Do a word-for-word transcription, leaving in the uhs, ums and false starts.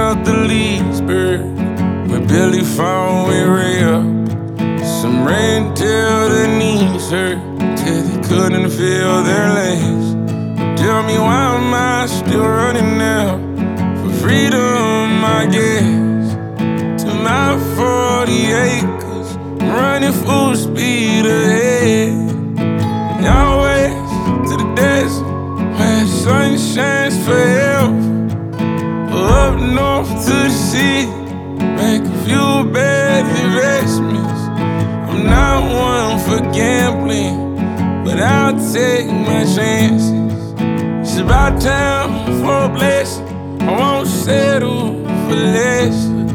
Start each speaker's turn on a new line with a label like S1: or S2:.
S1: south of Leesburg, where Billy found we ray up. Some rain till their knees hurt, till they couldn't feel their legs. Tell me why am I still running now? For freedom, I guess. To my forty acres, running full speed ahead. Out west to the desert, where the sun shines forever. Up north to the sea, make a few bad investments. I'm not one for gambling, but I'll take my chances. It's about time for a blessing, I won't settle for less.